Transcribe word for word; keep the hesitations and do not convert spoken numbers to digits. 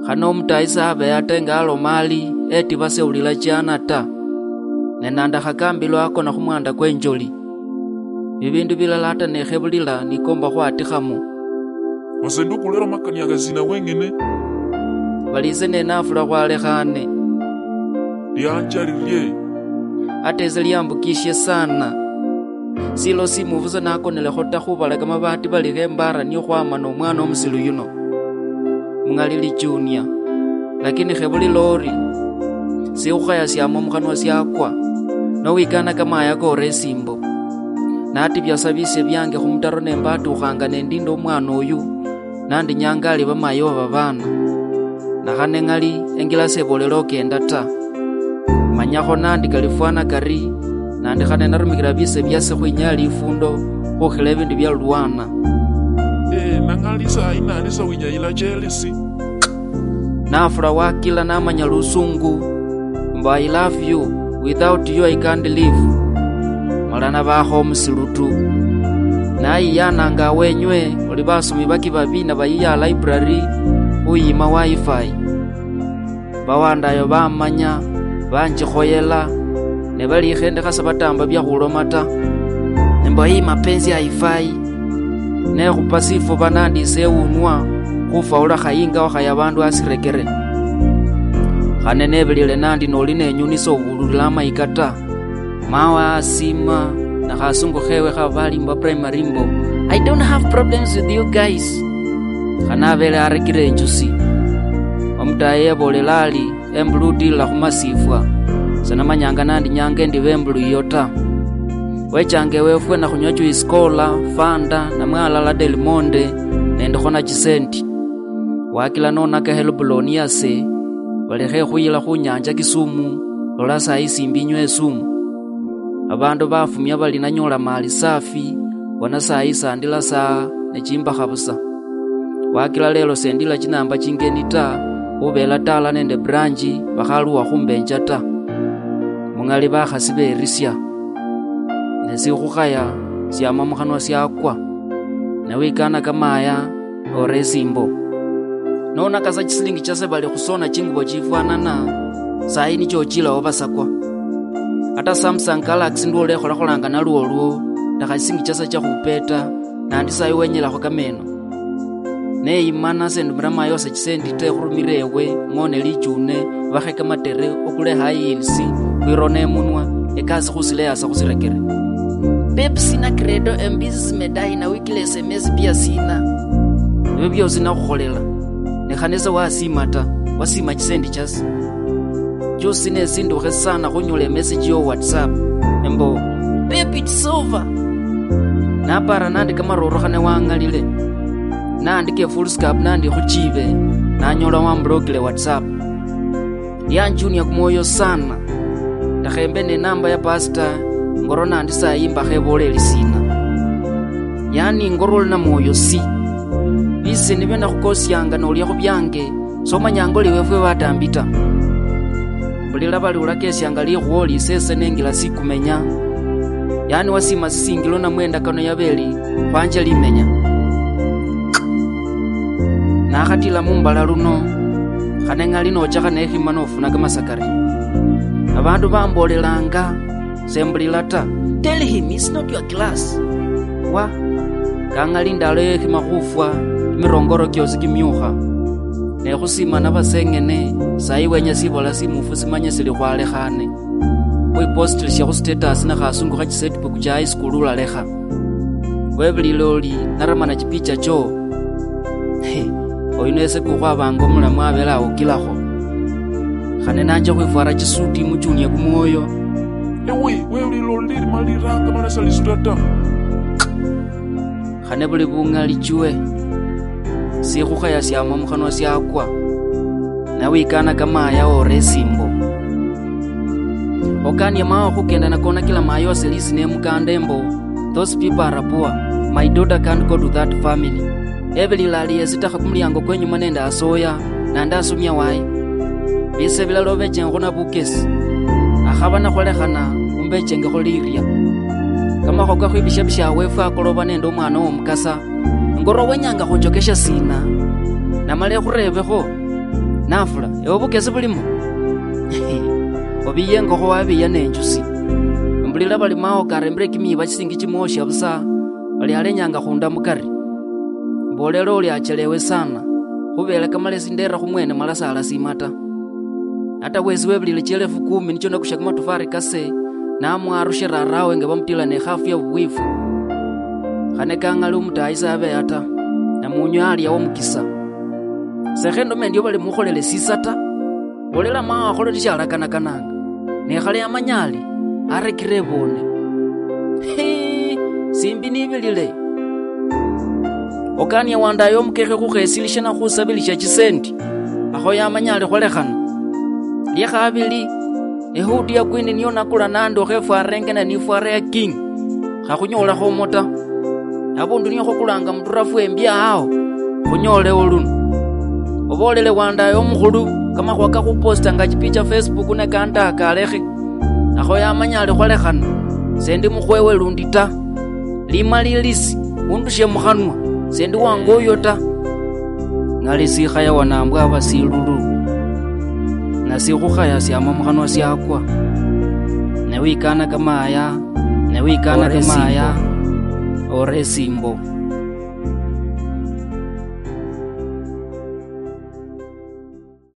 khano omutaisa abe atenga alomali eti baseulila chiana ta nenanda khakambilo akona khumwanda kwenjoli bibindu bilala ata nekhebulila nikomba khwatikhamu wasendu kulera makani agazina wengene balize nenafula khwalekhane lyanjalilie ateze liambukishe sana silo simuvuza nakonelekho ta khubala kamabati balikhembara niyo khwamana omwana omusilu yuno mung'alili junior lakini khebuli lori sikhukhaya syama omukhanwa syakwa nowikana kamaya kore simbo nati byasabisye byange khumutaro nembatukhanga nendinda omwana oyu nandi nyanga ali bamayi bababana nakhane ng'ali engila sebolelo okenda ta manyakho nandi kalifwana kari nandi khane narumikila bise byase khwinyala lifundo khukhila ebindu bya lulwana eh nangalisa inanisa winyayila jelisi nafula wakila namanya lusungu mbo I love you without you I can't live malana bakho omusilutu nayiyananga wenywe oli basomi baki babina bayiya library uyima wifi bawandayo bamanya banjikhoyela ne balikhendekhasa batamba byakhuloma ta nembo iyi mapenzi haifai nekhupa sifo banandise eunwa khufaula khayinga wakhaya bandu asirekere khane nebelile nandi noli nenyunisa obululila amayika ta mawa asima nakhasungu khewe khabalimba primary mbo I don't have problems with you guys khanabele arekire enjusi omutaye ebolelali embulutila khumasifwa sanamanyanga nandi nyange ndi bembulu yota wechange wefwe na khunyochu iskola fanda na mwala la Del Monde nende khona chisenti wakila nona ka helbuloni yase balekhe khuyila khunyanja Kisumu lola saa isimbinyo esumu abandu bafumya bali nanyola mali safi wana saa isandila saa nechimba khabusa wakila lelo sendila chinamba chingeni ta ubela tala nende branchi bakhaluwa khumbenja ta mungali bakhasi berisya nesikhukhaya syama mukhanwa syakwa nawikana kamaya ore simbo nona kasa chisilingi chase bali khusona chingubo chifwanana sayi nicho chilawo basakwa ata Samsung Galaxy ndo lekhola kholanga naluolwo takhasingi chase chakhupeta nandi sayi wenyelakho kameno neimana sendu mrama yose chisendi te khurumirewe ngone lijune bakheka matere okule high heels wirone emunwa ekasi khusile asa khusirekere Pep sina credo embizi medai na wikile S M S pia sina ebyo byose nakhukholela nekhanesa wasimata wasima chisendi chasi josi nesindukhe sana khunyola message yo WhatsApp embo Pep it's over napara nandi kamaroro khane wangalile nandike full scope nandi khuchibe nanyola wamblogile WhatsApp yanjunia kumoyo sana takhembe ne namba ya pastor ngoro nandi sayimba kheboleli sina yani ngoro na moyo si bise nibenda khukosyanga nolya khubyange somanyanga oli wefwe batambita bulila bali ulakesyanga likhwoli sese nengila sikumenya yani wasima sisingilo na mwenda kano yabeli kwanje limenya nakhatila mumbala luno khanenga lino chaka nekhima nofuna kamasakari abandu bambolelanga sembulila ta tell him it's not your class wa kangalinda le khima khufwa mirongoro kyosi kimyukha nekhusima nabasengene sayi wenya sibola simufu simanye sili khwalekhane wipostilisha khu status nakhasungu kha chisetbook cha high school ulalekha webuliloli naramana chipicha cho oyinese kukhwabanga omulamu abela awukilakho khane nanje khwifwara chisuti muchunie kumwoyo ewe webuliloli maliranga malasa lisudata khane buli bungali chwe sikhukhaya syama mukhanwa syakwa nawikana kamaya ore simbo okani mawa khukenda nakona kila mayo selisi nemukanda embo those people are poor my daughter can't go to that family ebelilali esitakha kumulyango kwenyuma nenda asoya nanda asumya wayi bise bilalo bechengo na bukesi akhabana kholekhana umbechenge kholirya kama khoka khwibisha bisha wefu akoloba nenda omwana omukasa ngoro wenyanga khonjokesha sina namale khurebekho nafula ewe bukesi bulimo obiyengokho wabiya nenjusi mbulila bali mao karembele kimiba chisingi chimosha busa bali alenyanga khunda mukari mbolelo uli achelewe sana khubele kamalesi ndera khumwene malasala simata hata wezi webulile chielefu kumi nicho nakusha kumatufari kase namwarushira rawe nga bamutila ne hafu ya buwifu khane kangali umutayisa abe hata na munyo ali yawo mukisa sekhendo mendio bali mukholele sisata bolela maa kholo tishala kana kananga ne khale amanyali arekire bone he simbi nibilile okania wanda yo mukeke kukhesilisha na khusabilisha chisendi akho yamanyali kholekhana liye khabili ehudi ya kwini niyo nakula nando khefwarenge na nifware ya king khakhunyola khomota abundu niyo khokulanga muturafu embya hao khunyole olunu obolele wanda yo mukhulu kama khwaka khuposta nga chipicha Facebook ne kanda kalekhe akho yamanyali kholekhana sendi mukhwewe lundi ta limalilisi undushe mukhanwa sendi wangoyo ta ngalisi khaya wanambwa abasilulu nasikhukhaya syama mukhanwa syakwa newikana kamaya newikana kamaya ore simbo